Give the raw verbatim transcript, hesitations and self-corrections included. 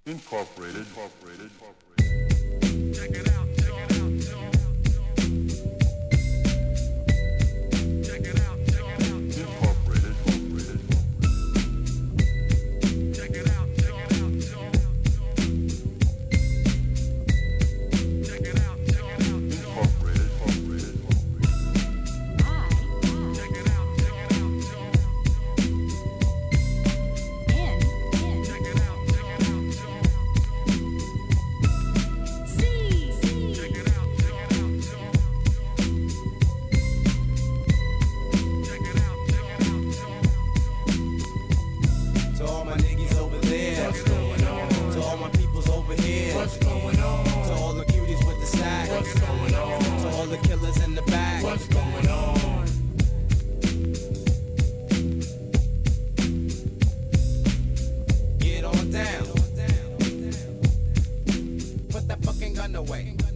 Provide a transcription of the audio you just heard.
Incorporated. Incorporated. Check it out, check it out, y'all. Check it out, check it out, y'all. Incorporated. Incorporated. Check it out, check it out, y'all. Check it out, check it out, y'all. Incorporated. Incorporated. Check it out, check it out, y'all. Check it out, check it out, y'all. Check it out, check it out, y'all. Check it out, check it out, y'all. To all my niggas over there, What's going on? to all my peoples over here, What's going on? to all the cuties with the stacks, What's going on? to all the killers in the back. What's going on? Get on down. Put that fucking gun away.